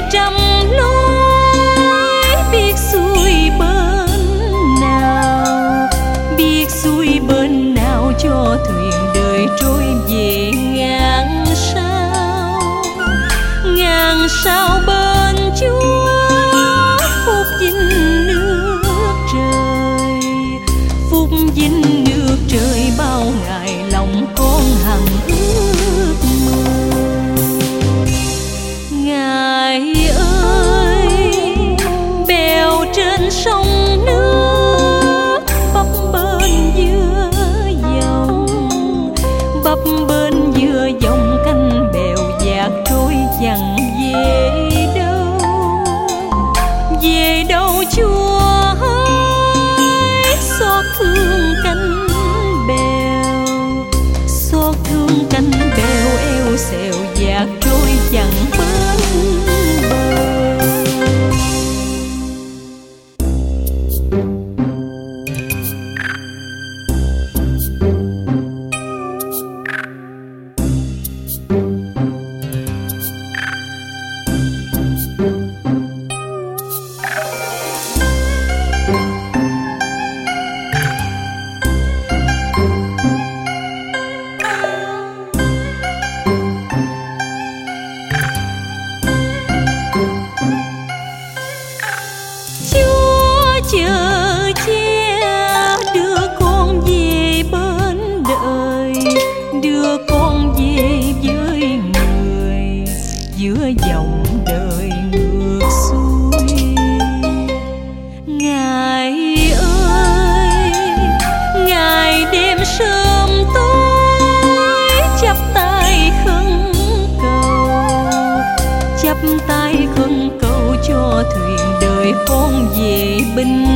trăm lối, biết xuôi bên nào, biết xuôi bên nào cho thuyền đời trôi về ngàn sao bên Chúa phúc vinh nước trời, phúc vinh nước trời bao ngày lòng con hằng ước mơ. Ngài ơi, bèo trên sông nước bấp bênh giữa dòng, bấp bênh giữa dòng canh bèo dạt trôi dằng về đâu Chúa ơi, xót thương cánh bèo, xót thương cánh bèo eo xèo dạt trôi dằng bên bờ. Chờ che đưa con về bên đời, đưa con về với người giữa dòng đời ngược xuôi. Ngài ơi, Ngài đêm sớm tối chắp tay khấn cầu, chắp tay khấn cầu cho thuyền đời con về bình